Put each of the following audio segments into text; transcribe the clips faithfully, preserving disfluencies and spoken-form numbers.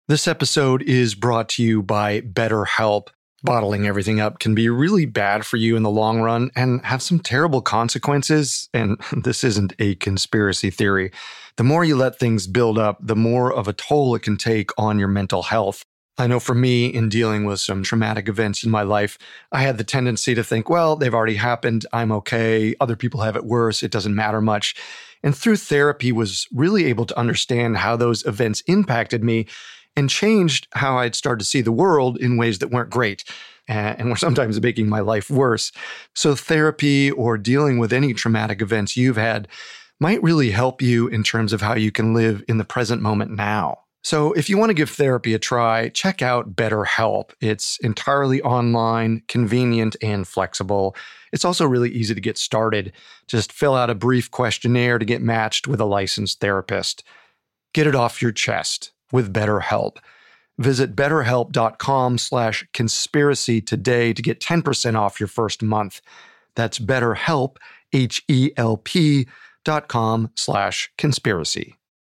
This episode is brought to you by BetterHelp. Bottling everything up can be really bad for you in the long run and have some terrible consequences. And this isn't a conspiracy theory. The more you let things build up, the more of a toll it can take on your mental health. I know for me, in dealing with some traumatic events in my life, I had the tendency to think, well, they've already happened. I'm okay. Other people have it worse. It doesn't matter much. And through therapy, was really able to understand how those events impacted me and changed how I'd start to see the world in ways that weren't great and were sometimes making my life worse. So therapy or dealing with any traumatic events you've had might really help you in terms of how you can live in the present moment now. So if you want to give therapy a try, check out BetterHelp. It's entirely online, convenient, and flexible. It's also really easy to get started. Just fill out a brief questionnaire to get matched with a licensed therapist. Get it off your chest with BetterHelp. Visit betterhelp.com slash conspiracy today to get ten percent off your first month. That's BetterHelp, H E L P dot com slash conspiracy.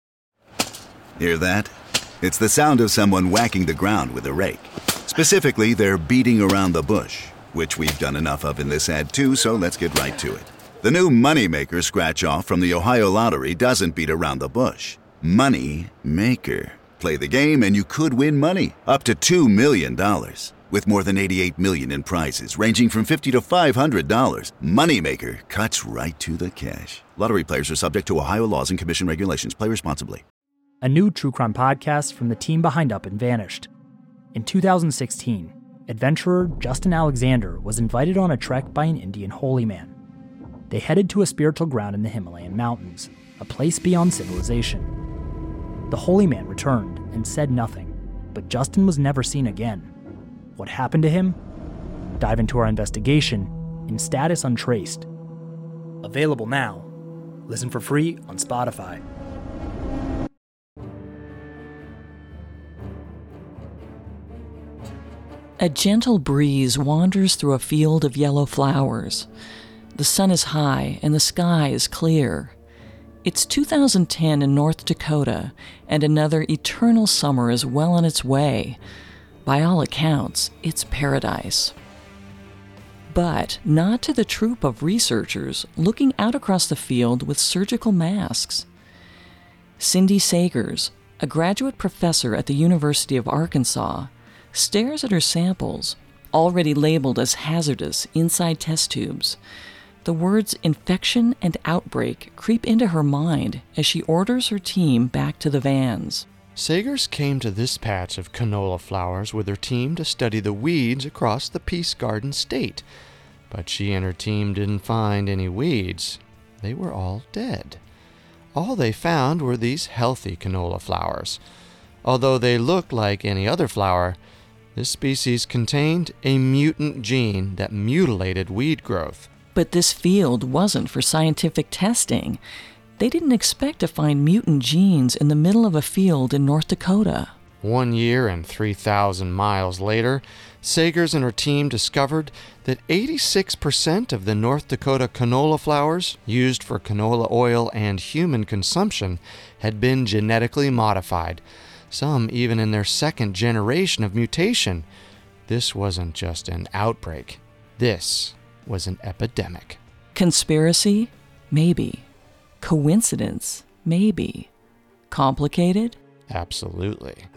Hear that? It's the sound of someone whacking the ground with a rake. Specifically, they're beating around the bush, which we've done enough of in this ad too, so let's get right to it. The new Moneymaker scratch-off from the Ohio Lottery doesn't beat around the bush. Money Maker. Play the game and you could win money, up to two million dollars. With more than eighty-eight million dollars in prizes ranging from fifty dollars to five hundred dollars, Moneymaker cuts right to the cash. Lottery players are subject to Ohio laws and commission regulations. Play responsibly. A new true crime podcast from the team behind Up and Vanished. In two thousand sixteen, adventurer Justin Alexander was invited on a trek by an Indian holy man. They headed to a spiritual ground in the Himalayan mountains, a place beyond civilization. The holy man returned and said nothing, but Justin was never seen again. What happened to him? Dive into our investigation in Status Untraced. Available now. Listen for free on Spotify. A gentle breeze wanders through a field of yellow flowers. The sun is high and the sky is clear. It's two thousand ten in North Dakota, and another eternal summer is well on its way. By all accounts, it's paradise. But not to the troop of researchers looking out across the field with surgical masks. Cindy Sagers, a graduate professor at the University of Arkansas, stares at her samples, already labeled as hazardous inside test tubes. The words infection and outbreak creep into her mind as she orders her team back to the vans. Sagers came to this patch of canola flowers with her team to study the weeds across the Peace Garden state. But she and her team didn't find any weeds. They were all dead. All they found were these healthy canola flowers. Although they looked like any other flower, this species contained a mutant gene that mutilated weed growth. But this field wasn't for scientific testing. They didn't expect to find mutant genes in the middle of a field in North Dakota. One year and three thousand miles later, Sagers and her team discovered that eighty-six percent of the North Dakota canola flowers used for canola oil and human consumption had been genetically modified, some even in their second generation of mutation. This wasn't just an outbreak. This was an epidemic. Conspiracy? Maybe. Coincidence? Maybe. Complicated? Absolutely.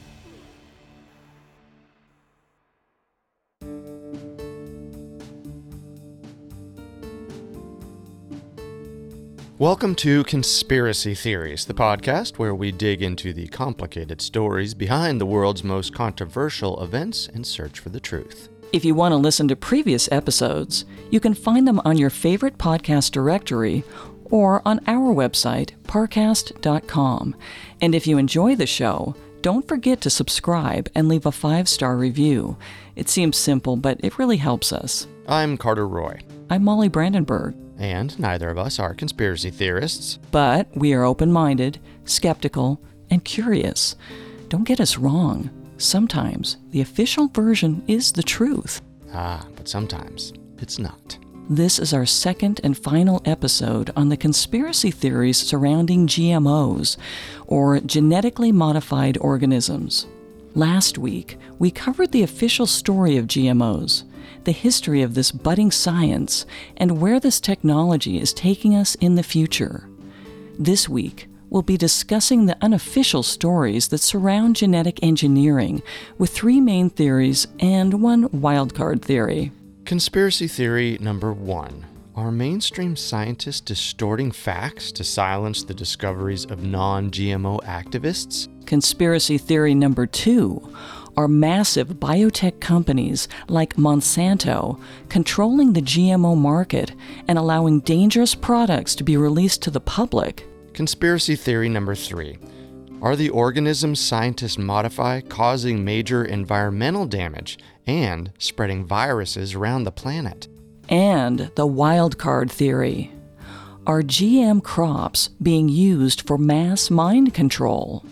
Welcome to Conspiracy Theories, the podcast where we dig into the complicated stories behind the world's most controversial events and search for the truth. If you want to listen to previous episodes, you can find them on your favorite podcast directory or on our website, parcast dot com. And if you enjoy the show, don't forget to subscribe and leave a five-star review. It seems simple, but it really helps us. I'm Carter Roy. I'm Molly Brandenburg. And neither of us are conspiracy theorists. But we are open-minded, skeptical, and curious. Don't get us wrong. Sometimes the official version is the truth. Ah, but sometimes it's not. This is our second and final episode on the conspiracy theories surrounding G M Os, or genetically modified organisms. Last week, we covered the official story of G M Os, the history of this budding science, and where this technology is taking us in the future. This week, we'll be discussing the unofficial stories that surround genetic engineering, with three main theories and one wildcard theory. Conspiracy theory number one. Are mainstream scientists distorting facts to silence the discoveries of non-G M O activists? Conspiracy theory number two. Are massive biotech companies like Monsanto controlling the G M O market and allowing dangerous products to be released to the public? Conspiracy theory number three. Are the organisms scientists modify causing major environmental damage and spreading viruses around the planet? And the wildcard theory. Are G M crops being used for mass mind control?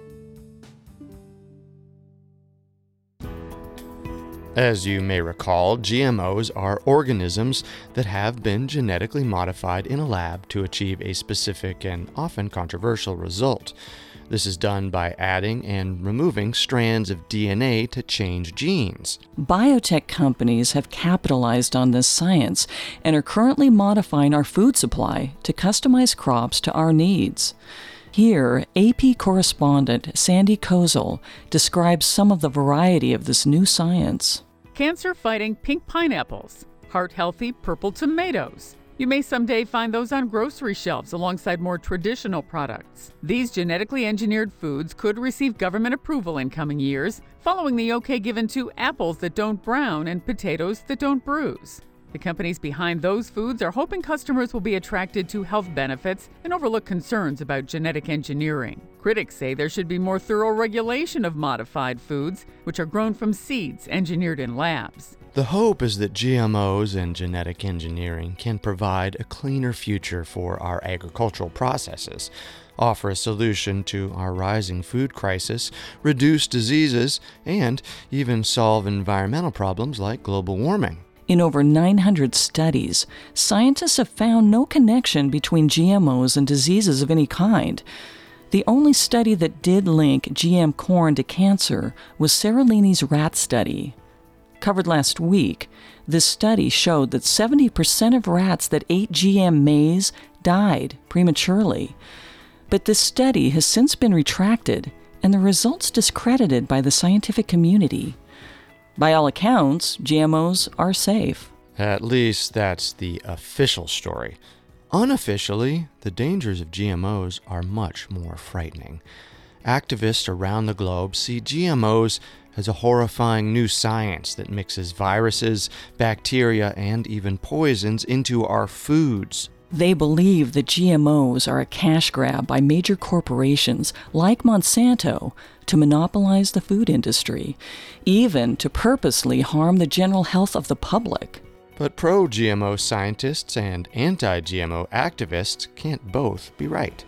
As you may recall, G M Os are organisms that have been genetically modified in a lab to achieve a specific and often controversial result. This is done by adding and removing strands of D N A to change genes. Biotech companies have capitalized on this science and are currently modifying our food supply to customize crops to our needs. Here, A P correspondent Sandy Kozel describes some of the variety of this new science. Cancer-fighting pink pineapples, heart-healthy purple tomatoes. You may someday find those on grocery shelves alongside more traditional products. These genetically engineered foods could receive government approval in coming years, following the okay given to apples that don't brown and potatoes that don't bruise. The companies behind those foods are hoping customers will be attracted to health benefits and overlook concerns about genetic engineering. Critics say there should be more thorough regulation of modified foods, which are grown from seeds engineered in labs. The hope is that G M Os and genetic engineering can provide a cleaner future for our agricultural processes, offer a solution to our rising food crisis, reduce diseases, and even solve environmental problems like global warming. In over nine hundred studies, scientists have found no connection between G M Os and diseases of any kind. The only study that did link G M corn to cancer was Seralini's rat study. Covered last week, this study showed that seventy percent of rats that ate G M maize died prematurely. But this study has since been retracted, and the results discredited by the scientific community. By all accounts, G M Os are safe. At least that's the official story. Unofficially, the dangers of G M Os are much more frightening. Activists around the globe see G M Os as a horrifying new science that mixes viruses, bacteria, and even poisons into our foods. They believe that G M Os are a cash grab by major corporations like Monsanto to monopolize the food industry, even to purposely harm the general health of the public. But pro-G M O scientists and anti-G M O activists can't both be right.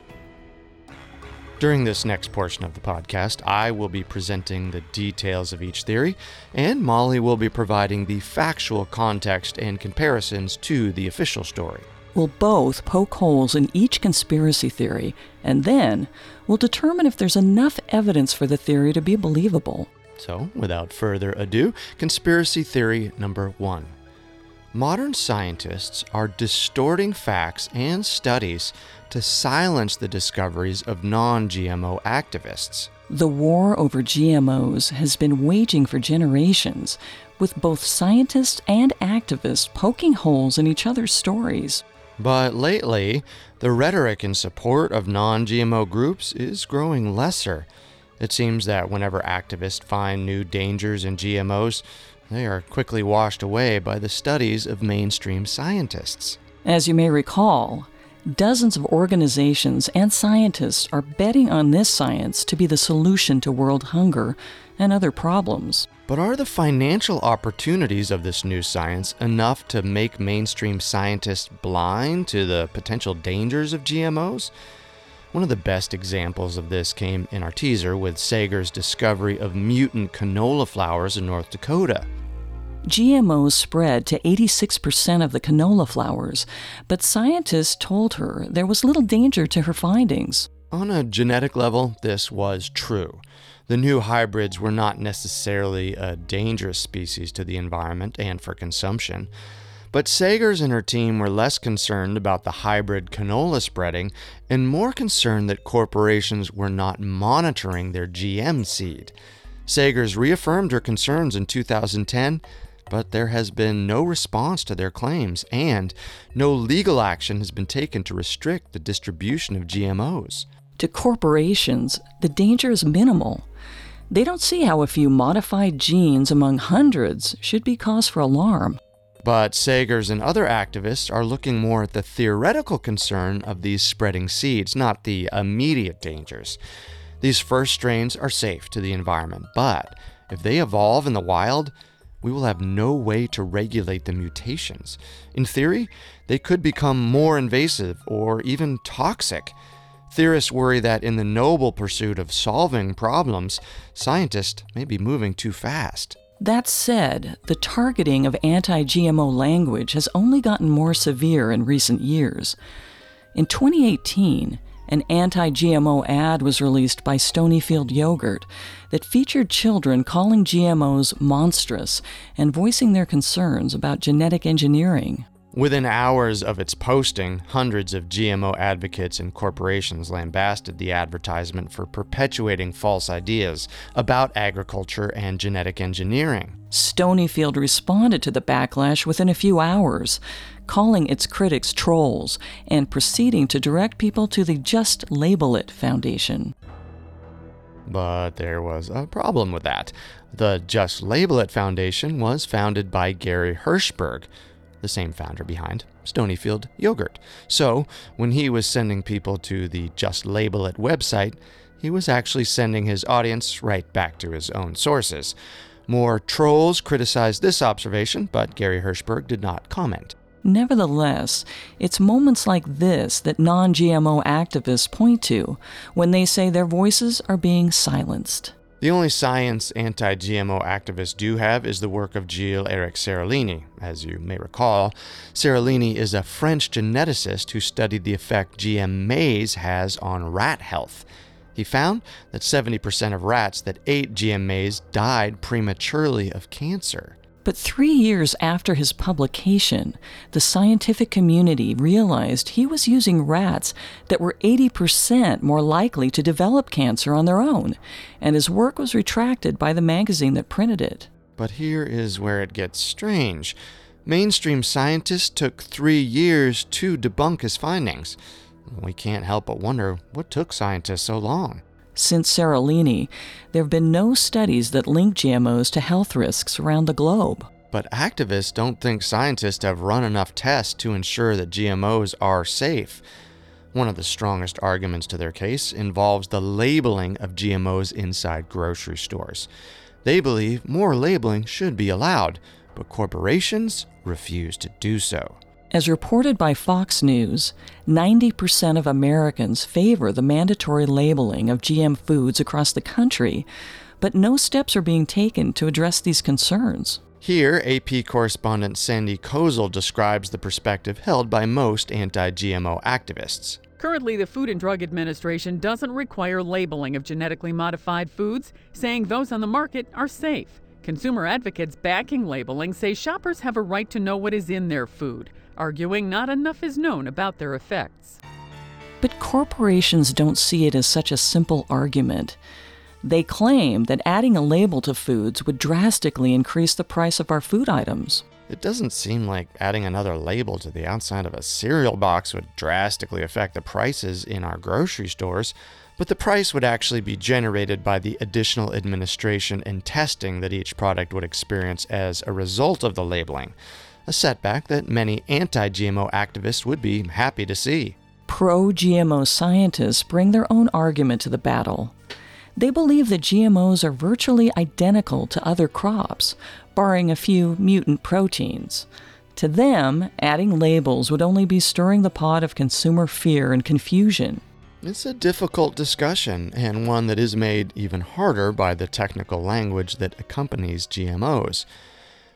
During this next portion of the podcast, I will be presenting the details of each theory, and Molly will be providing the factual context and comparisons to the official story. We'll both poke holes in each conspiracy theory, and then we'll determine if there's enough evidence for the theory to be believable. So, without further ado, conspiracy theory number one. Modern scientists are distorting facts and studies to silence the discoveries of non-G M O activists. The war over G M Os has been waging for generations, with both scientists and activists poking holes in each other's stories. But lately, the rhetoric in support of non-G M O groups is growing lesser. It seems that whenever activists find new dangers in G M Os, they are quickly washed away by the studies of mainstream scientists. As you may recall, dozens of organizations and scientists are betting on this science to be the solution to world hunger and other problems. But are the financial opportunities of this new science enough to make mainstream scientists blind to the potential dangers of G M Os? One of the best examples of this came in our teaser with Sager's discovery of mutant canola flowers in North Dakota. G M Os spread to eighty-six percent of the canola flowers, but scientists told her there was little danger to her findings. On a genetic level, this was true. The new hybrids were not necessarily a dangerous species to the environment and for consumption. But Sagers and her team were less concerned about the hybrid canola spreading and more concerned that corporations were not monitoring their G M seed. Sagers reaffirmed her concerns in two thousand ten, but there has been no response to their claims, and no legal action has been taken to restrict the distribution of G M Os. To corporations, the danger is minimal. They don't see how a few modified genes among hundreds should be cause for alarm. But Sagers and other activists are looking more at the theoretical concern of these spreading seeds, not the immediate dangers. These first strains are safe to the environment, but if they evolve in the wild, we will have no way to regulate the mutations. In theory, they could become more invasive or even toxic. Theorists worry that in the noble pursuit of solving problems, scientists may be moving too fast. That said, the targeting of anti-G M O language has only gotten more severe in recent years. In twenty eighteen, an anti-G M O ad was released by Stonyfield Yogurt that featured children calling G M Os monstrous and voicing their concerns about genetic engineering. Within hours of its posting, hundreds of G M O advocates and corporations lambasted the advertisement for perpetuating false ideas about agriculture and genetic engineering. Stonyfield responded to the backlash within a few hours, calling its critics trolls and proceeding to direct people to the Just Label It Foundation. But there was a problem with that. The Just Label It Foundation was founded by Gary Hirshberg, the same founder behind Stonyfield Yogurt. So, when he was sending people to the Just Label It website, he was actually sending his audience right back to his own sources. More trolls criticized this observation, but Gary Hirshberg did not comment. Nevertheless, it's moments like this that non-G M O activists point to when they say their voices are being silenced. The only science anti-G M O activists do have is the work of Gilles-Éric Seralini. As you may recall, Seralini is a French geneticist who studied the effect G M maize has on rat health. He found that seventy percent of rats that ate G M maize died prematurely of cancer. But three years after his publication, the scientific community realized he was using rats that were eighty percent more likely to develop cancer on their own, and his work was retracted by the magazine that printed it. But here is where it gets strange. Mainstream scientists took three years to debunk his findings. We can't help but wonder what took scientists so long. Since Seralini, there have been no studies that link G M Os to health risks around the globe. But activists don't think scientists have run enough tests to ensure that G M Os are safe. One of the strongest arguments to their case involves the labeling of G M Os inside grocery stores. They believe more labeling should be allowed, but corporations refuse to do so. As reported by Fox News, ninety percent of Americans favor the mandatory labeling of G M foods across the country, but no steps are being taken to address these concerns. Here, A P correspondent Sandy Kozel describes the perspective held by most anti-G M O activists. Currently, the Food and Drug Administration doesn't require labeling of genetically modified foods, saying those on the market are safe. Consumer advocates backing labeling say shoppers have a right to know what is in their food, arguing not enough is known about their effects. But corporations don't see it as such a simple argument. They claim that adding a label to foods would drastically increase the price of our food items. It doesn't seem like adding another label to the outside of a cereal box would drastically affect the prices in our grocery stores, but the price would actually be generated by the additional administration and testing that each product would experience as a result of the labeling, a setback that many anti-G M O activists would be happy to see. Pro-G M O scientists bring their own argument to the battle. They believe that G M Os are virtually identical to other crops, barring a few mutant proteins. To them, adding labels would only be stirring the pot of consumer fear and confusion. It's a difficult discussion, and one that is made even harder by the technical language that accompanies G M Os.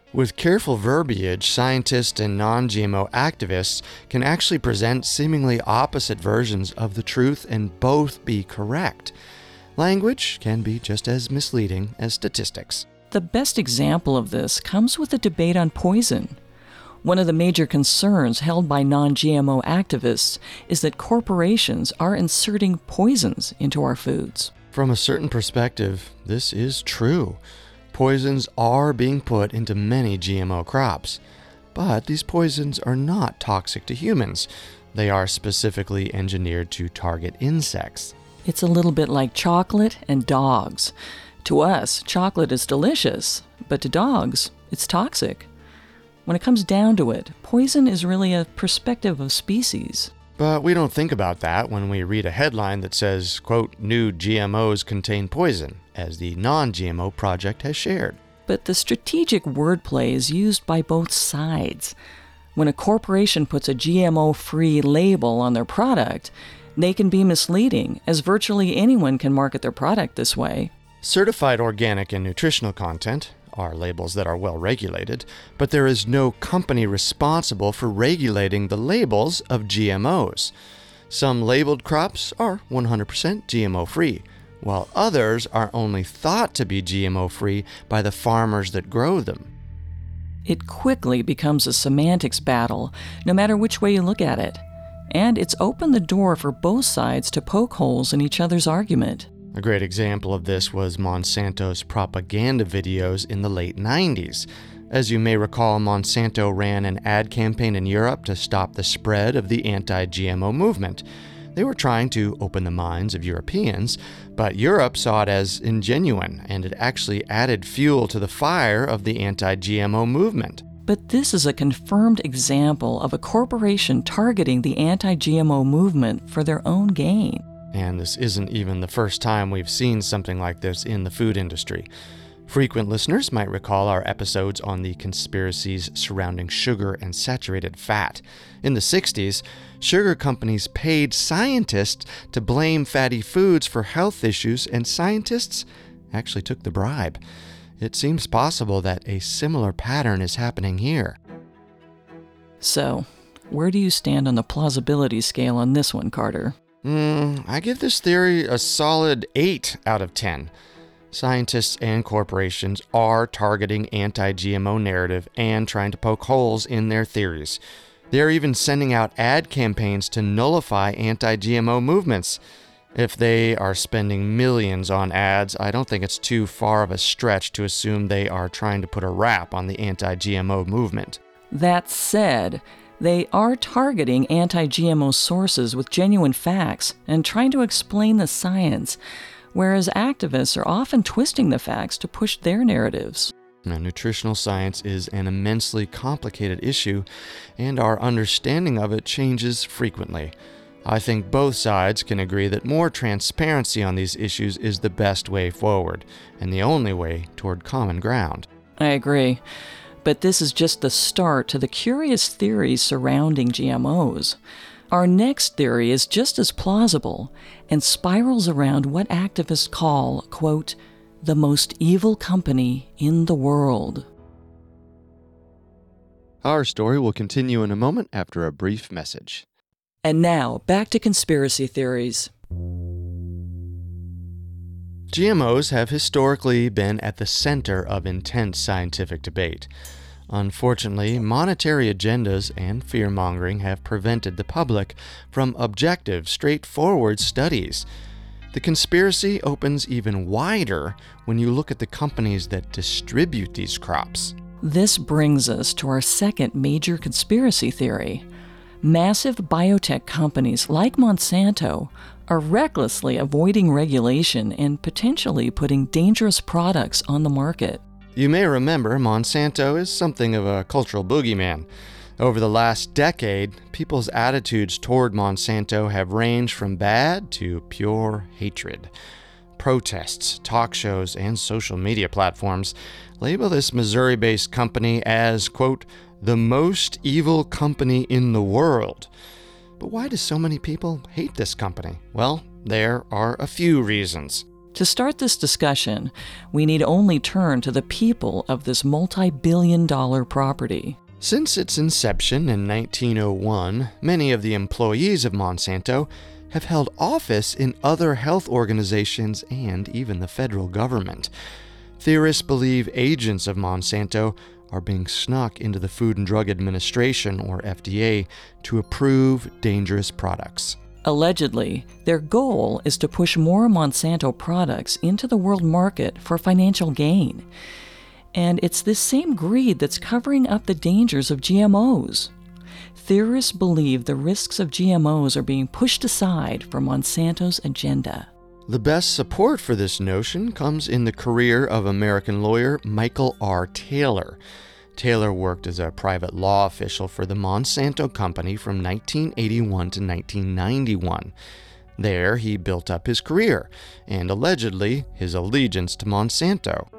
With careful verbiage, scientists and non-G M O activists can actually present seemingly opposite versions of the truth and both be correct. Language can be just as misleading as statistics. The best example of this comes with the debate on poison. One of the major concerns held by non-G M O activists is that corporations are inserting poisons into our foods. From a certain perspective, this is true. Poisons are being put into many G M O crops, but these poisons are not toxic to humans. They are specifically engineered to target insects. It's a little bit like chocolate and dogs. To us, chocolate is delicious, but to dogs, it's toxic. When it comes down to it, poison is really a perspective of species. But we don't think about that when we read a headline that says, quote, new G M Os contain poison, as the non-G M O project has shared. But the strategic wordplay is used by both sides. When a corporation puts a G M O-free label on their product, they can be misleading, as virtually anyone can market their product this way. Certified organic and nutritional content are labels that are well regulated, but there is no company responsible for regulating the labels of G M Os. Some labeled crops are one hundred percent G M O-free, while others are only thought to be G M O-free by the farmers that grow them. It quickly becomes a semantics battle, no matter which way you look at it. And it's opened the door for both sides to poke holes in each other's argument. A great example of this was Monsanto's propaganda videos in the late nineties. As you may recall, Monsanto ran an ad campaign in Europe to stop the spread of the anti-G M O movement. They were trying to open the minds of Europeans, but Europe saw it as ingenuine, and it actually added fuel to the fire of the anti-G M O movement. But this is a confirmed example of a corporation targeting the anti-G M O movement for their own gain. And this isn't even the first time we've seen something like this in the food industry. Frequent listeners might recall our episodes on the conspiracies surrounding sugar and saturated fat. In the sixties, sugar companies paid scientists to blame fatty foods for health issues, and scientists actually took the bribe. It seems possible that a similar pattern is happening here. So, where do you stand on the plausibility scale on this one, Carter? Mm, I give this theory a solid eight out of ten. Scientists and corporations are targeting anti-G M O narrative and trying to poke holes in their theories. They're even sending out ad campaigns to nullify anti-G M O movements. If they are spending millions on ads, I don't think it's too far of a stretch to assume they are trying to put a wrap on the anti-G M O movement. That said, they are targeting anti-G M O sources with genuine facts and trying to explain the science, whereas activists are often twisting the facts to push their narratives. Now, nutritional science is an immensely complicated issue, and our understanding of it changes frequently. I think both sides can agree that more transparency on these issues is the best way forward, and the only way toward common ground. I agree. But this is just the start to the curious theories surrounding G M Os. Our next theory is just as plausible and spirals around what activists call, quote, the most evil company in the world. Our story will continue in a moment after a brief message. And now, back to conspiracy theories. G M Os have historically been at the center of intense scientific debate. Unfortunately, monetary agendas and fear-mongering have prevented the public from objective, straightforward studies. The conspiracy opens even wider when you look at the companies that distribute these crops. This brings us to our second major conspiracy theory. Massive biotech companies like Monsanto are recklessly avoiding regulation and potentially putting dangerous products on the market. You may remember Monsanto is something of a cultural boogeyman. Over the last decade, people's attitudes toward Monsanto have ranged from bad to pure hatred. Protests, talk shows, and social media platforms label this Missouri-based company as, quote, the most evil company in the world. But why do so many people hate this company? Well, there are a few reasons. To start this discussion, we need only turn to the people of this multi-billion dollar property. Since its inception in nineteen oh one, many of the employees of Monsanto have held office in other health organizations and even the federal government. Theorists believe agents of Monsanto are being snuck into the Food and Drug Administration, or F D A, to approve dangerous products. Allegedly, their goal is to push more Monsanto products into the world market for financial gain. And it's this same greed that's covering up the dangers of G M Os. Theorists believe the risks of G M Os are being pushed aside for Monsanto's agenda. The best support for this notion comes in the career of American lawyer Michael R. Taylor. Taylor worked as a private law official for the Monsanto Company from nineteen eighty-one to nineteen ninety-one. There, he built up his career and allegedly his allegiance to Monsanto.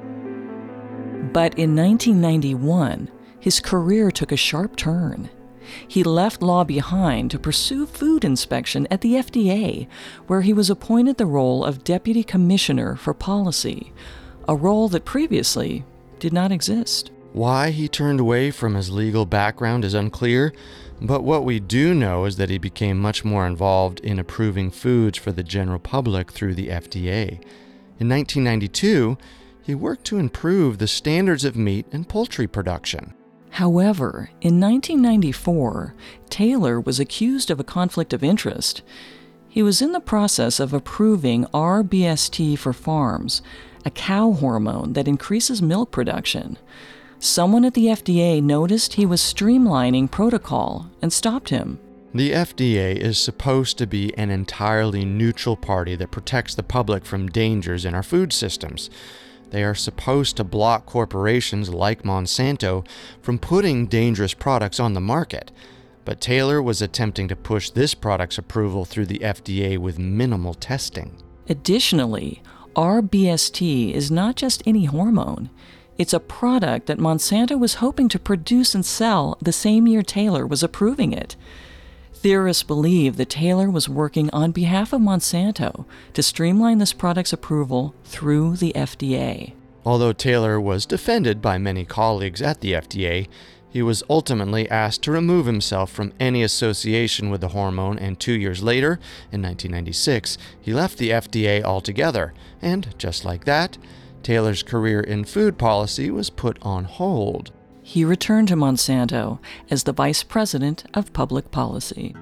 But in nineteen ninety-one, his career took a sharp turn. He left law behind to pursue food inspection at the F D A, where he was appointed the role of Deputy Commissioner for Policy, a role that previously did not exist. Why he turned away from his legal background is unclear, but what we do know is that he became much more involved in approving foods for the general public through the F D A. In nineteen ninety-two, he worked to improve the standards of meat and poultry production. However, in nineteen ninety-four, Taylor was accused of a conflict of interest. He was in the process of approving R B S T for farms, a cow hormone that increases milk production. Someone at the F D A noticed he was streamlining protocol and stopped him. The F D A is supposed to be an entirely neutral party that protects the public from dangers in our food systems. They are supposed to block corporations like Monsanto from putting dangerous products on the market. But Taylor was attempting to push this product's approval through the F D A with minimal testing. Additionally, R B S T is not just any hormone. It's a product that Monsanto was hoping to produce and sell the same year Taylor was approving it. Theorists believe that Taylor was working on behalf of Monsanto to streamline this product's approval through the F D A. Although Taylor was defended by many colleagues at the F D A, he was ultimately asked to remove himself from any association with the hormone, and two years later, in nineteen ninety-six, he left the F D A altogether, and just like that, Taylor's career in food policy was put on hold. He returned to Monsanto as the Vice President of Public Policy.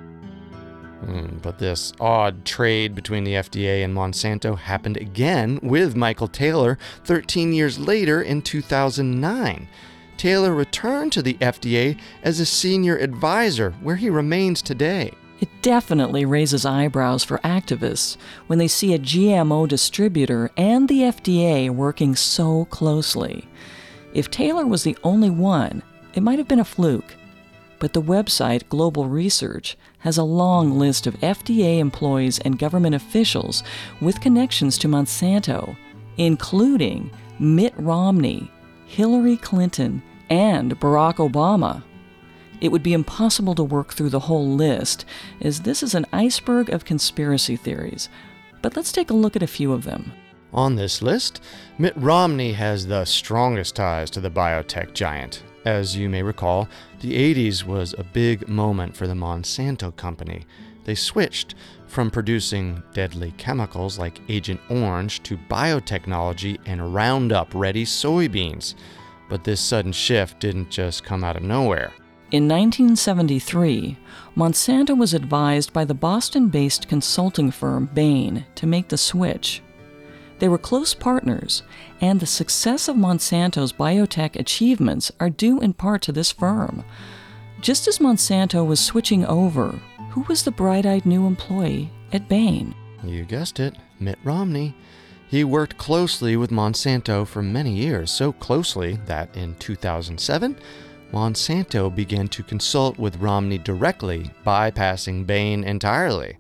Mm, but this odd trade between the F D A and Monsanto happened again with Michael Taylor thirteen years later in two thousand nine. Taylor returned to the F D A as a senior advisor, where he remains today. It definitely raises eyebrows for activists when they see a G M O distributor and the F D A working so closely. If Taylor was the only one, it might have been a fluke. But the website Global Research has a long list of F D A employees and government officials with connections to Monsanto, including Mitt Romney, Hillary Clinton, and Barack Obama. It would be impossible to work through the whole list, as this is an iceberg of conspiracy theories. But let's take a look at a few of them. On this list, Mitt Romney has the strongest ties to the biotech giant. As you may recall, the eighties was a big moment for the Monsanto Company. They switched from producing deadly chemicals like Agent Orange to biotechnology and Roundup-ready soybeans. But this sudden shift didn't just come out of nowhere. In nineteen seventy-three, Monsanto was advised by the Boston-based consulting firm Bain to make the switch. They were close partners, and the success of Monsanto's biotech achievements are due in part to this firm. Just as Monsanto was switching over, who was the bright-eyed new employee at Bain? You guessed it, Mitt Romney. He worked closely with Monsanto for many years, so closely that in two thousand seven, Monsanto began to consult with Romney directly, bypassing Bain entirely.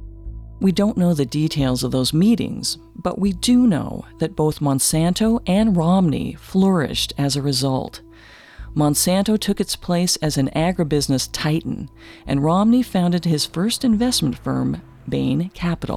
We don't know the details of those meetings, but we do know that both Monsanto and Romney flourished as a result. Monsanto took its place as an agribusiness titan, and Romney founded his first investment firm, Bain Capital.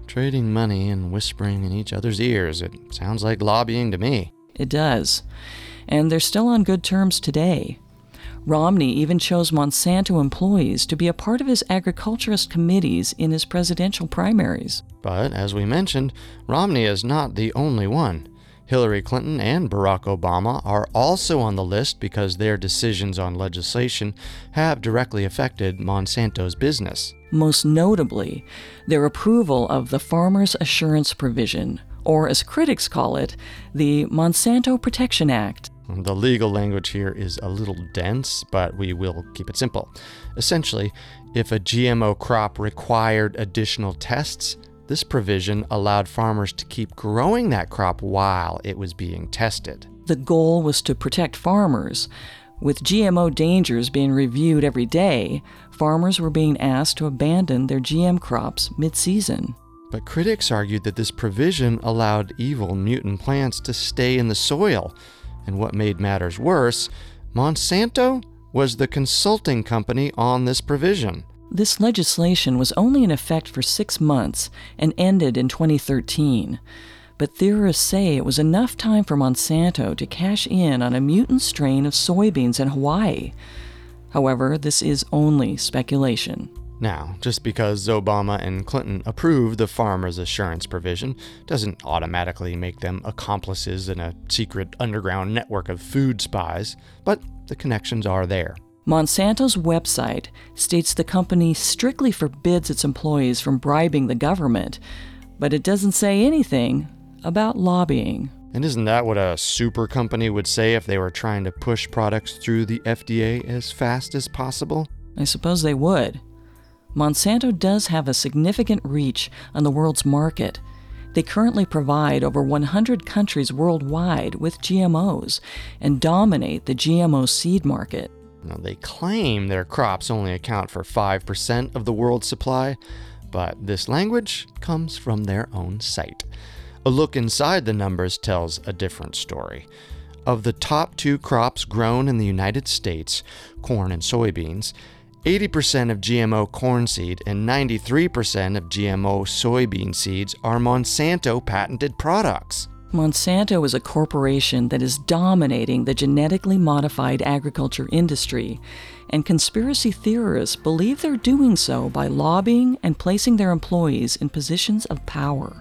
Trading money and whispering in each other's ears. It sounds like lobbying to me. It does. And they're still on good terms today. Romney even chose Monsanto employees to be a part of his agriculturist committees in his presidential primaries. But, as we mentioned, Romney is not the only one. Hillary Clinton and Barack Obama are also on the list because their decisions on legislation have directly affected Monsanto's business. Most notably, their approval of the Farmers Assurance Provision, or as critics call it, the Monsanto Protection Act. The legal language here is a little dense, but we will keep it simple. Essentially, if a G M O crop required additional tests, this provision allowed farmers to keep growing that crop while it was being tested. The goal was to protect farmers. With G M O dangers being reviewed every day, farmers were being asked to abandon their G M crops mid-season. But critics argued that this provision allowed evil mutant plants to stay in the soil. And what made matters worse, Monsanto was the consulting company on this provision. This legislation was only in effect for six months and ended in twenty thirteen. But theorists say it was enough time for Monsanto to cash in on a mutant strain of soybeans in Hawaii. However, this is only speculation. Now, just because Obama and Clinton approved the Farmers Assurance Provision doesn't automatically make them accomplices in a secret underground network of food spies, but the connections are there. Monsanto's website states the company strictly forbids its employees from bribing the government, but it doesn't say anything about lobbying. And isn't that what a super company would say if they were trying to push products through the F D A as fast as possible? I suppose they would. Monsanto does have a significant reach on the world's market. They currently provide over one hundred countries worldwide with G M Os and dominate the G M O seed market. Now, they claim their crops only account for five percent of the world's supply, but this language comes from their own site. A look inside the numbers tells a different story. Of the top two crops grown in the United States, corn and soybeans, eighty percent of G M O corn seed and ninety-three percent of G M O soybean seeds are Monsanto patented products. Monsanto is a corporation that is dominating the genetically modified agriculture industry, and conspiracy theorists believe they're doing so by lobbying and placing their employees in positions of power.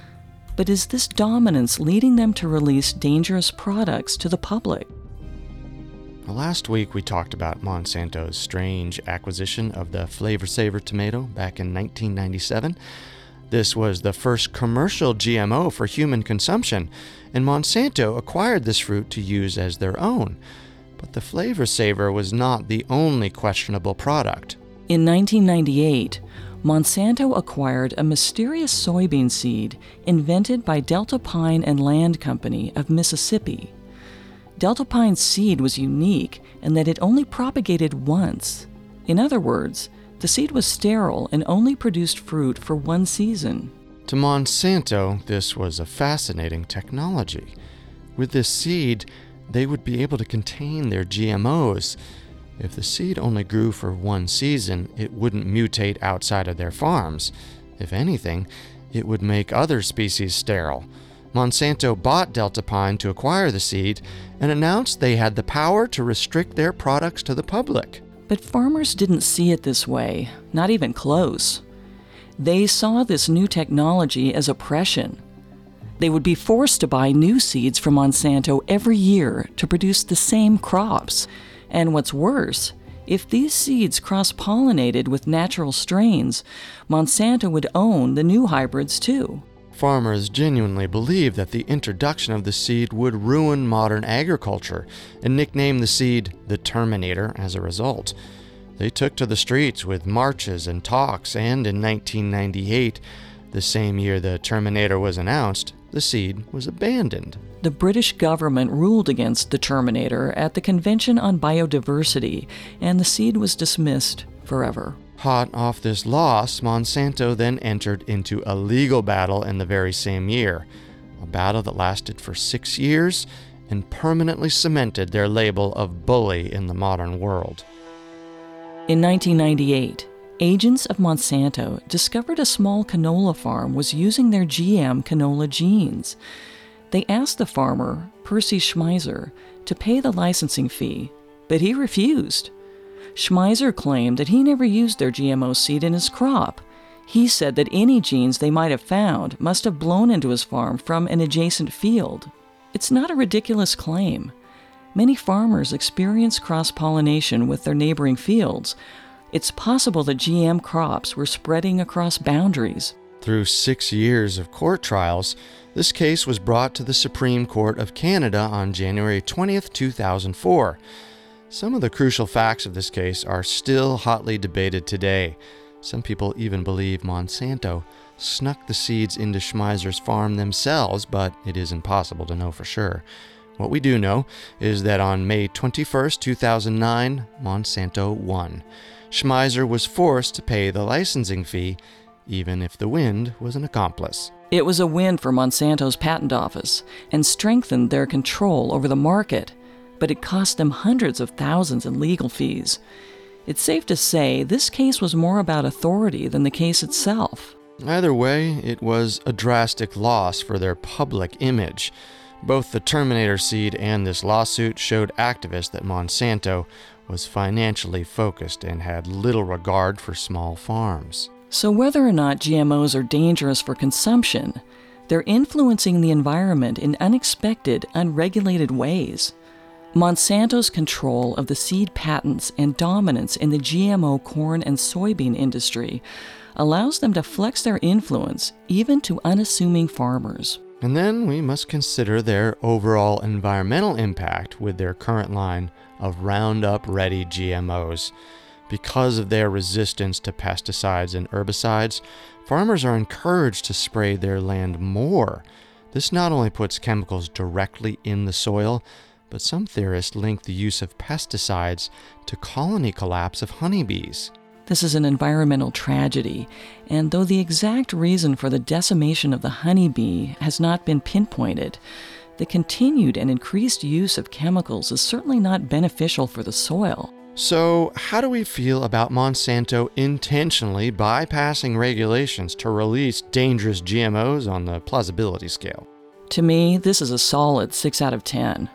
But is this dominance leading them to release dangerous products to the public? Last week we talked about Monsanto's strange acquisition of the Flavor Saver tomato back in nineteen ninety-seven. This was the first commercial G M O for human consumption, and Monsanto acquired this fruit to use as their own. But the Flavor Saver was not the only questionable product. In nineteen ninety-eight, Monsanto acquired a mysterious soybean seed invented by Delta Pine and Land Company of Mississippi. Delta Pine's seed was unique in that it only propagated once. In other words, the seed was sterile and only produced fruit for one season. To Monsanto, this was a fascinating technology. With this seed, they would be able to contain their G M Os. If the seed only grew for one season, it wouldn't mutate outside of their farms. If anything, it would make other species sterile. Monsanto bought Delta Pine to acquire the seed and announced they had the power to restrict their products to the public. But farmers didn't see it this way, not even close. They saw this new technology as oppression. They would be forced to buy new seeds from Monsanto every year to produce the same crops. And what's worse, if these seeds cross-pollinated with natural strains, Monsanto would own the new hybrids too. Farmers genuinely believed that the introduction of the seed would ruin modern agriculture and nicknamed the seed the Terminator as a result. They took to the streets with marches and talks, and in nineteen ninety-eight, the same year the Terminator was announced, the seed was abandoned. The British government ruled against the Terminator at the Convention on Biodiversity, and the seed was dismissed forever. Hot off this loss, Monsanto then entered into a legal battle in the very same year, a battle that lasted for six years and permanently cemented their label of bully in the modern world. In nineteen ninety-eight, agents of Monsanto discovered a small canola farm was using their G M canola genes. They asked the farmer, Percy Schmeiser, to pay the licensing fee, but he refused. Schmeiser claimed that he never used their G M O seed in his crop. He said that any genes they might have found must have blown into his farm from an adjacent field. It's not a ridiculous claim. Many farmers experience cross-pollination with their neighboring fields. It's possible that G M crops were spreading across boundaries. Through six years of court trials, this case was brought to the Supreme Court of Canada on January twentieth, two thousand four. Some of the crucial facts of this case are still hotly debated today. Some people even believe Monsanto snuck the seeds into Schmeiser's farm themselves, but it is impossible to know for sure. What we do know is that on May twenty-first, two thousand nine, Monsanto won. Schmeiser was forced to pay the licensing fee, even if the wind was an accomplice. It was a win for Monsanto's patent office and strengthened their control over the market, but it cost them hundreds of thousands in legal fees. It's safe to say this case was more about authority than the case itself. Either way, it was a drastic loss for their public image. Both the Terminator seed and this lawsuit showed activists that Monsanto was financially focused and had little regard for small farms. So whether or not G M Os are dangerous for consumption, they're influencing the environment in unexpected, unregulated ways. Monsanto's control of the seed patents and dominance in the G M O corn and soybean industry allows them to flex their influence even to unassuming farmers. And then we must consider their overall environmental impact with their current line of Roundup-ready G M Os. Because of their resistance to pesticides and herbicides, farmers are encouraged to spray their land more. This not only puts chemicals directly in the soil, but some theorists link the use of pesticides to colony collapse of honeybees. This is an environmental tragedy, and though the exact reason for the decimation of the honeybee has not been pinpointed, the continued and increased use of chemicals is certainly not beneficial for the soil. So, how do we feel about Monsanto intentionally bypassing regulations to release dangerous G M Os on the plausibility scale? To me, this is a solid six out of ten.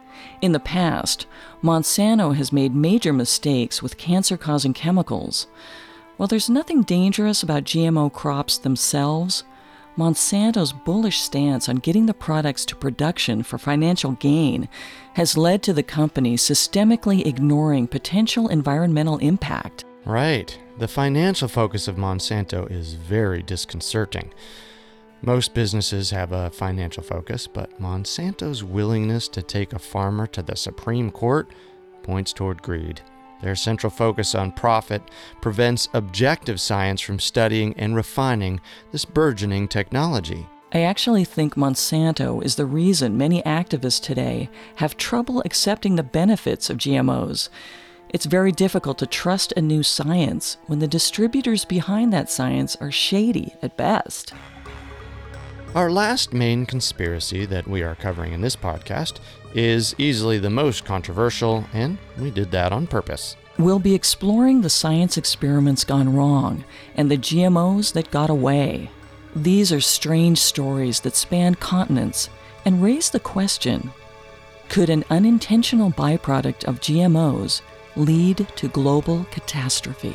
In the past, Monsanto has made major mistakes with cancer-causing chemicals. While there's nothing dangerous about G M O crops themselves, Monsanto's bullish stance on getting the products to production for financial gain has led to the company systemically ignoring potential environmental impact. Right. The financial focus of Monsanto is very disconcerting. Most businesses have a financial focus, but Monsanto's willingness to take a farmer to the Supreme Court points toward greed. Their central focus on profit prevents objective science from studying and refining this burgeoning technology. I actually think Monsanto is the reason many activists today have trouble accepting the benefits of G M Os. It's very difficult to trust a new science when the distributors behind that science are shady at best. Our last main conspiracy that we are covering in this podcast is easily the most controversial, and we did that on purpose. We'll be exploring the science experiments gone wrong and the G M Os that got away. These are strange stories that span continents and raise the question, could an unintentional byproduct of G M Os lead to global catastrophe?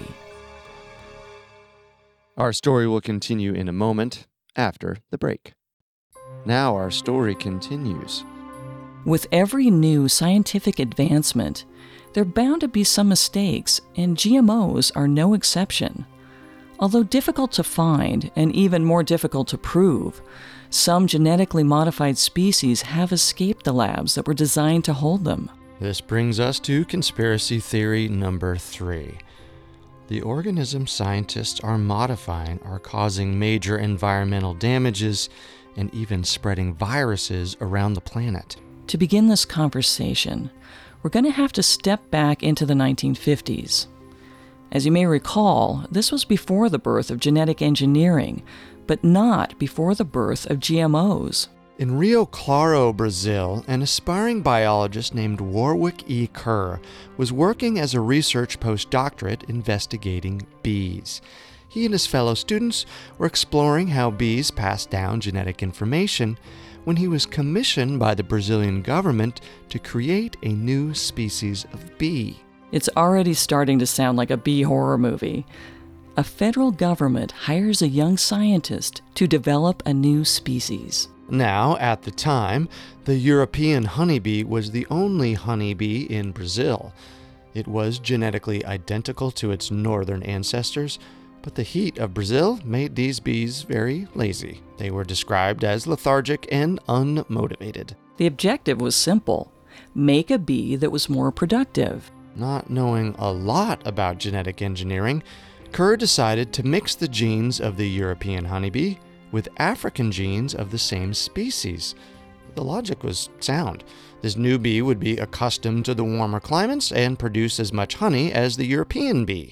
Our story will continue in a moment after the break. Now our story continues. With every new scientific advancement, there are bound to be some mistakes, and G M Os are no exception. Although difficult to find and even more difficult to prove, some genetically modified species have escaped the labs that were designed to hold them. This brings us to conspiracy theory number three. The organisms scientists are modifying are causing major environmental damages and even spreading viruses around the planet. To begin this conversation, we're going to have to step back into the nineteen fifties. As you may recall, this was before the birth of genetic engineering, but not before the birth of G M Os. In Rio Claro, Brazil, an aspiring biologist named Warwick E. Kerr was working as a research postdoctorate investigating bees. He and his fellow students were exploring how bees pass down genetic information when he was commissioned by the Brazilian government to create a new species of bee. It's already starting to sound like a bee horror movie. A federal government hires a young scientist to develop a new species. Now, at the time, the European honeybee was the only honeybee in Brazil. It was genetically identical to its northern ancestors, but the heat of Brazil made these bees very lazy. They were described as lethargic and unmotivated. The objective was simple: make a bee that was more productive. Not knowing a lot about genetic engineering, Kerr decided to mix the genes of the European honeybee with African genes of the same species. The logic was sound. This new bee would be accustomed to the warmer climates and produce as much honey as the European bee.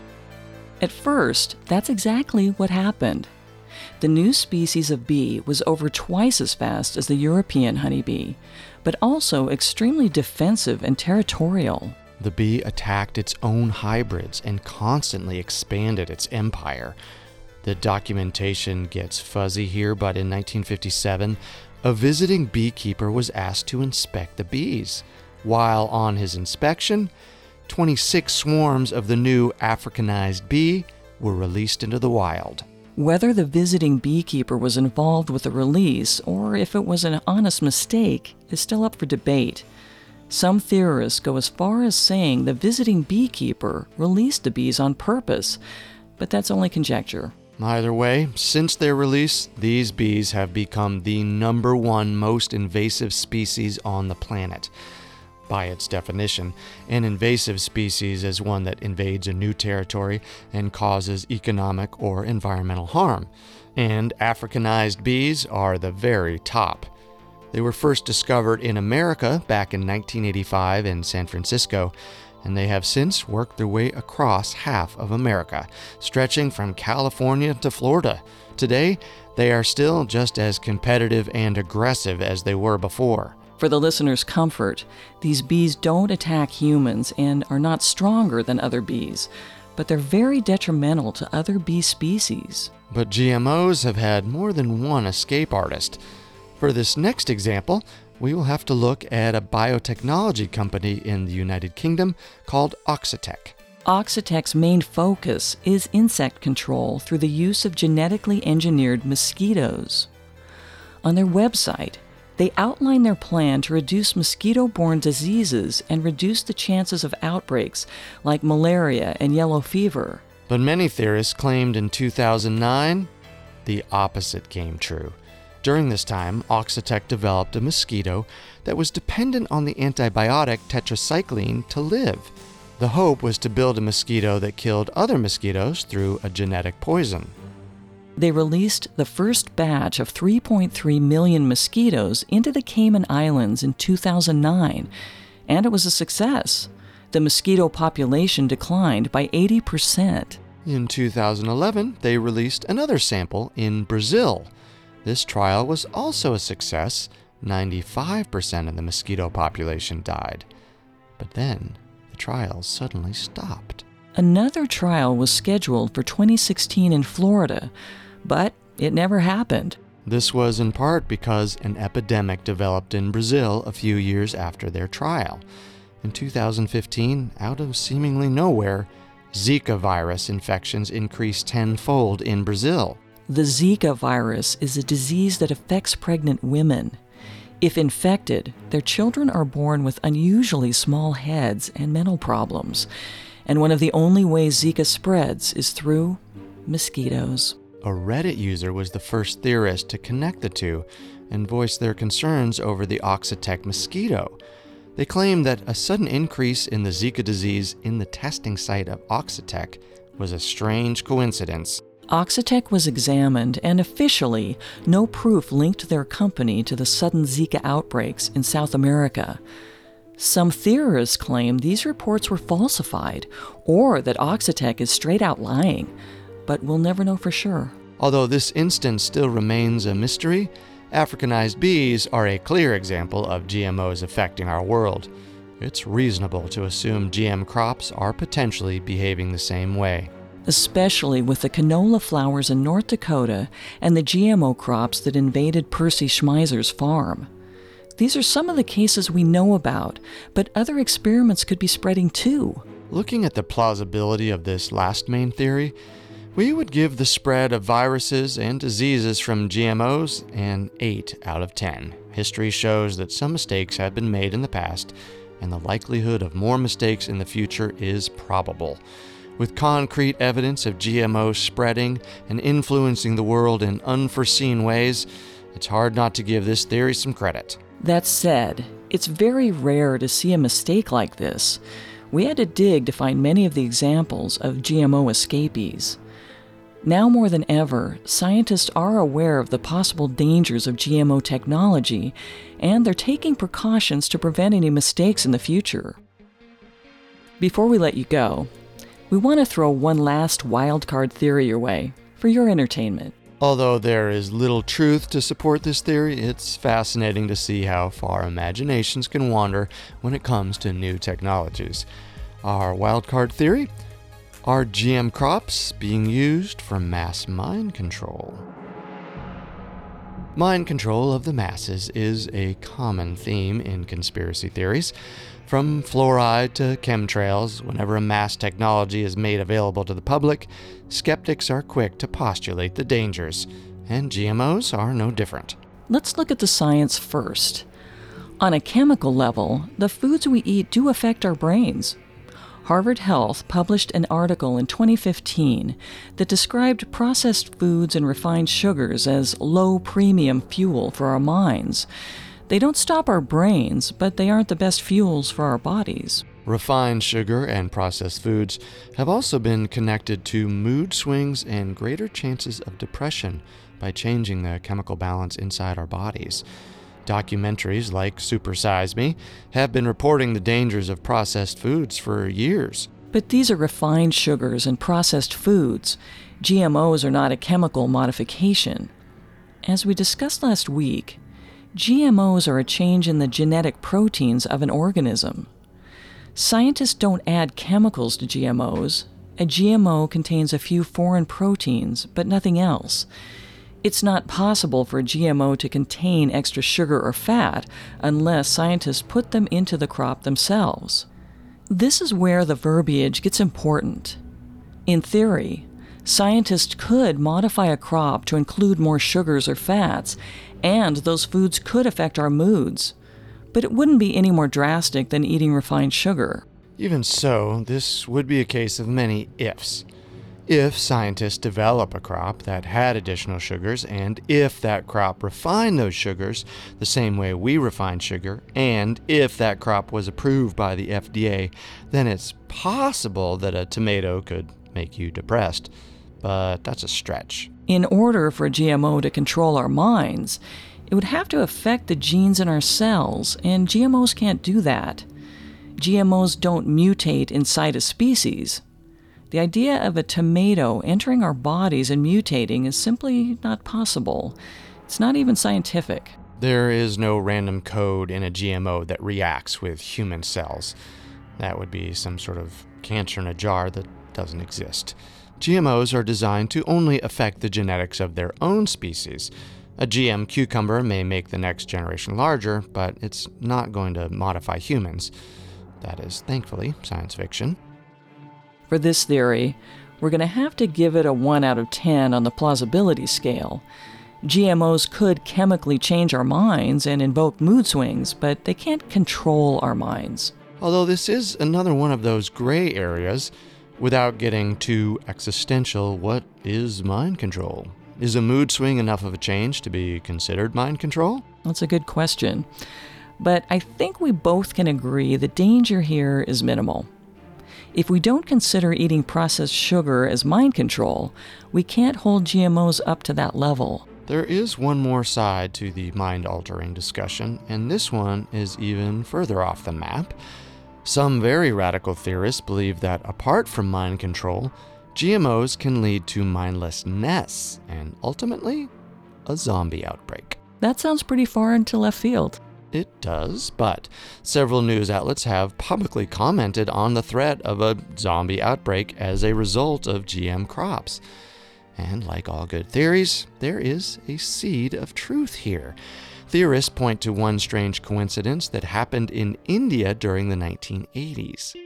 At first, that's exactly what happened. The new species of bee was over twice as fast as the European honeybee, but also extremely defensive and territorial. The bee attacked its own hybrids and constantly expanded its empire. The documentation gets fuzzy here, but in nineteen fifty-seven, a visiting beekeeper was asked to inspect the bees. While on his inspection, twenty-six swarms of the new Africanized bee were released into the wild. Whether the visiting beekeeper was involved with the release or if it was an honest mistake is still up for debate. Some theorists go as far as saying the visiting beekeeper released the bees on purpose, but that's only conjecture. Either way, since their release, these bees have become the number one most invasive species on the planet. By its definition, an invasive species is one that invades a new territory and causes economic or environmental harm. And Africanized bees are the very top. They were first discovered in America back in nineteen eighty-five in San Francisco, and they have since worked their way across half of America, stretching from California to Florida. Today, they are still just as competitive and aggressive as they were before. For the listener's comfort, these bees don't attack humans and are not stronger than other bees, but they're very detrimental to other bee species. But G M Os have had more than one escape artist. For this next example, we will have to look at a biotechnology company in the United Kingdom called Oxitec. Oxitec's main focus is insect control through the use of genetically engineered mosquitoes. On their website, they outline their plan to reduce mosquito-borne diseases and reduce the chances of outbreaks like malaria and yellow fever. But many theorists claimed in two thousand nine the opposite came true. During this time, Oxitec developed a mosquito that was dependent on the antibiotic tetracycline to live. The hope was to build a mosquito that killed other mosquitoes through a genetic poison. They released the first batch of three point three million mosquitoes into the Cayman Islands in two thousand nine, and it was a success. The mosquito population declined by eighty percent. In two thousand eleven, they released another sample in Brazil. This trial was also a success. ninety-five percent of the mosquito population died. But then, the trial suddenly stopped. Another trial was scheduled for twenty sixteen in Florida, but it never happened. This was in part because an epidemic developed in Brazil a few years after their trial. In two thousand fifteen, out of seemingly nowhere, Zika virus infections increased tenfold in Brazil. The Zika virus is a disease that affects pregnant women. If infected, their children are born with unusually small heads and mental problems. And one of the only ways Zika spreads is through mosquitoes. A Reddit user was the first theorist to connect the two and voice their concerns over the Oxitec mosquito. They claimed that a sudden increase in the Zika disease in the testing site of Oxitec was a strange coincidence. Oxitec was examined, and officially, no proof linked their company to the sudden Zika outbreaks in South America. Some theorists claim these reports were falsified, or that Oxitec is straight out lying, but we'll never know for sure. Although this instance still remains a mystery, Africanized bees are a clear example of G M Os affecting our world. It's reasonable to assume G M crops are potentially behaving the same way. Especially with the canola flowers in North Dakota and the G M O crops that invaded Percy Schmeizer's farm. These are some of the cases we know about, but other experiments could be spreading too. Looking at the plausibility of this last main theory, we would give the spread of viruses and diseases from G M Os an eight out of ten. History shows that some mistakes have been made in the past, and the likelihood of more mistakes in the future is probable. With concrete evidence of G M Os spreading and influencing the world in unforeseen ways, it's hard not to give this theory some credit. That said, it's very rare to see a mistake like this. We had to dig to find many of the examples of G M O escapees. Now more than ever, scientists are aware of the possible dangers of G M O technology, and they're taking precautions to prevent any mistakes in the future. Before we let you go, we want to throw one last wildcard theory your way, for your entertainment. Although there is little truth to support this theory, it's fascinating to see how far imaginations can wander when it comes to new technologies. Our wildcard theory: are G M crops being used for mass mind control? Mind control of the masses is a common theme in conspiracy theories. From fluoride to chemtrails, whenever a mass technology is made available to the public, skeptics are quick to postulate the dangers, and G M Os are no different. Let's look at the science first. On a chemical level, the foods we eat do affect our brains. Harvard Health published an article in twenty fifteen that described processed foods and refined sugars as low-premium fuel for our minds. They don't stop our brains, but they aren't the best fuels for our bodies. Refined sugar and processed foods have also been connected to mood swings and greater chances of depression by changing the chemical balance inside our bodies. Documentaries like Super Size Me have been reporting the dangers of processed foods for years. But these are refined sugars and processed foods. G M Os are not a chemical modification. As we discussed last week, G M Os are a change in the genetic proteins of an organism. Scientists don't add chemicals to G M Os. A G M O contains a few foreign proteins, but nothing else. It's not possible for a G M O to contain extra sugar or fat unless scientists put them into the crop themselves. This is where the verbiage gets important. In theory, scientists could modify a crop to include more sugars or fats, and those foods could affect our moods. But it wouldn't be any more drastic than eating refined sugar. Even so, this would be a case of many ifs. If scientists develop a crop that had additional sugars, and if that crop refined those sugars the same way we refine sugar, and if that crop was approved by the F D A, then it's possible that a tomato could make you depressed. But that's a stretch. In order for a G M O to control our minds, it would have to affect the genes in our cells, and G M Os can't do that. G M Os don't mutate inside a species. The idea of a tomato entering our bodies and mutating is simply not possible. It's not even scientific. There is no random code in a G M O that reacts with human cells. That would be some sort of cancer in a jar that doesn't exist. G M Os are designed to only affect the genetics of their own species. A G M cucumber may make the next generation larger, but it's not going to modify humans. That is, thankfully, science fiction. For this theory, we're going to have to give it a one out of ten on the plausibility scale. G M Os could chemically change our minds and invoke mood swings, but they can't control our minds. Although this is another one of those gray areas. Without getting too existential, what is mind control? Is a mood swing enough of a change to be considered mind control? That's a good question. But I think we both can agree the danger here is minimal. If we don't consider eating processed sugar as mind control, we can't hold G M Os up to that level. There is one more side to the mind-altering discussion, and this one is even further off the map. Some very radical theorists believe that apart from mind control, G M Os can lead to mindlessness and ultimately a zombie outbreak. That sounds pretty far into left field. It does, but several news outlets have publicly commented on the threat of a zombie outbreak as a result of G M crops. And like all good theories, there is a seed of truth here. Theorists point to one strange coincidence that happened in India during the nineteen eighties.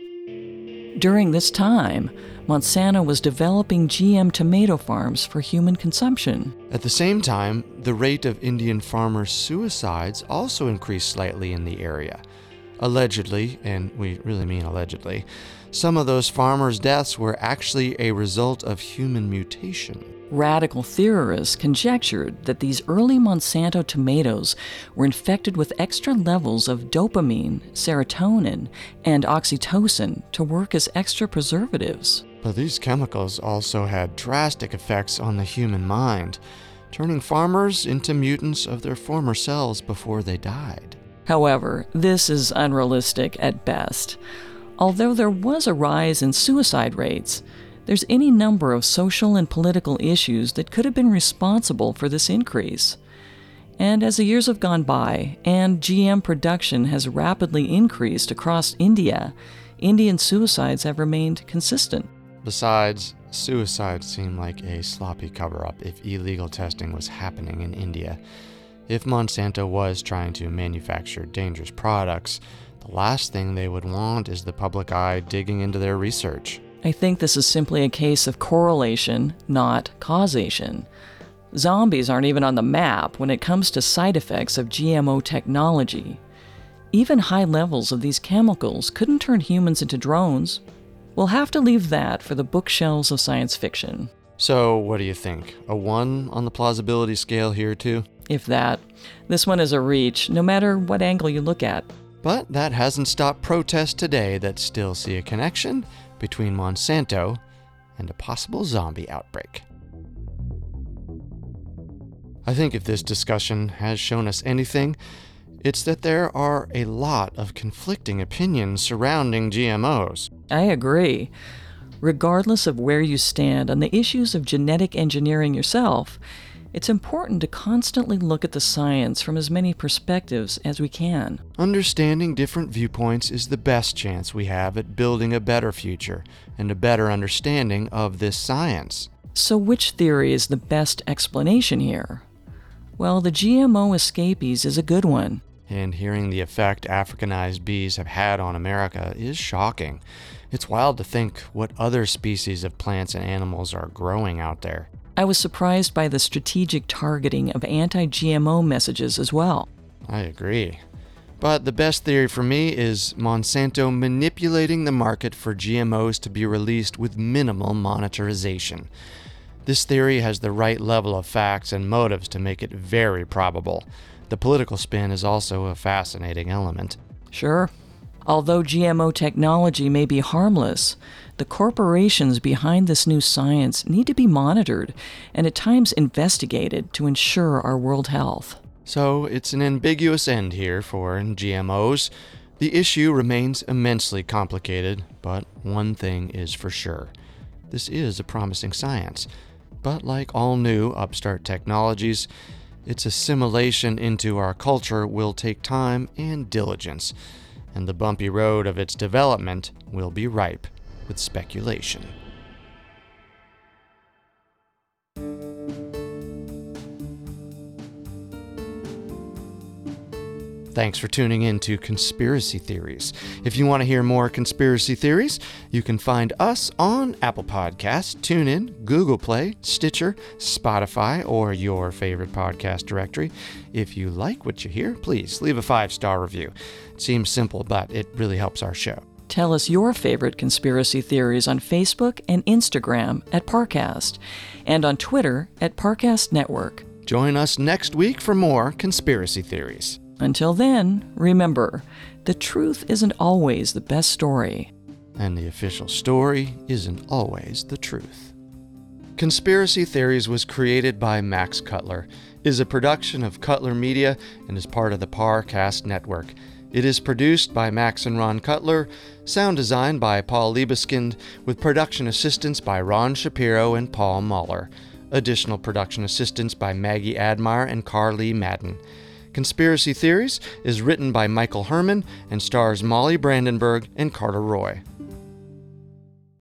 During this time, Monsanto was developing G M tomato farms for human consumption. At the same time, the rate of Indian farmers' suicides also increased slightly in the area. Allegedly, and we really mean allegedly, some of those farmers' deaths were actually a result of human mutation. Radical theorists conjectured that these early Monsanto tomatoes were infected with extra levels of dopamine, serotonin, and oxytocin to work as extra preservatives. But these chemicals also had drastic effects on the human mind, turning farmers into mutants of their former selves before they died. However, this is unrealistic at best. Although there was a rise in suicide rates, there's any number of social and political issues that could have been responsible for this increase. And as the years have gone by and G M production has rapidly increased across India, Indian suicides have remained consistent. Besides, suicides seem like a sloppy cover-up if illegal testing was happening in India. If Monsanto was trying to manufacture dangerous products, the last thing they would want is the public eye digging into their research. I think this is simply a case of correlation, not causation. Zombies aren't even on the map when it comes to side effects of G M O technology. Even high levels of these chemicals couldn't turn humans into drones. We'll have to leave that for the bookshelves of science fiction. So, what do you think? A one on the plausibility scale here, too? If that. This one is a reach, no matter what angle you look at. But that hasn't stopped protests today that still see a connection between Monsanto and a possible zombie outbreak. I think if this discussion has shown us anything, it's that there are a lot of conflicting opinions surrounding G M Os. I agree. Regardless of where you stand on the issues of genetic engineering yourself, it's important to constantly look at the science from as many perspectives as we can. Understanding different viewpoints is the best chance we have at building a better future and a better understanding of this science. So which theory is the best explanation here? Well, the G M O escapees is a good one. And hearing the effect Africanized bees have had on America is shocking. It's wild to think what other species of plants and animals are growing out there. I was surprised by the strategic targeting of anti-G M O messages as well. I agree. But the best theory for me is Monsanto manipulating the market for G M Os to be released with minimal monetization. This theory has the right level of facts and motives to make it very probable. The political spin is also a fascinating element. Sure. Although G M O technology may be harmless, the corporations behind this new science need to be monitored and at times investigated to ensure our world health. So it's an ambiguous end here for G M Os. The issue remains immensely complicated, but one thing is for sure. This is a promising science. But like all new upstart technologies, its assimilation into our culture will take time and diligence, and the bumpy road of its development will be ripe with speculation. Thanks for tuning in to Conspiracy Theories. If you want to hear more conspiracy theories, you can find us on Apple Podcasts, TuneIn, Google Play, Stitcher, Spotify, or your favorite podcast directory. If you like what you hear, please leave a five-star review. It seems simple, but it really helps our show. Tell us your favorite conspiracy theories on Facebook and Instagram at Parcast, and on Twitter at Parcast Network. Join us next week for more conspiracy theories. Until then, remember, the truth isn't always the best story. And the official story isn't always the truth. Conspiracy Theories was created by Max Cutler, is a production of Cutler Media, and is part of the Parcast Network. It is produced by Max and Ron Cutler, sound design by Paul Liebeskind, with production assistance by Ron Shapiro and Paul Muller. Additional production assistance by Maggie Admire and Carly Madden. Conspiracy Theories is written by Michael Herman and stars Molly Brandenburg and Carter Roy.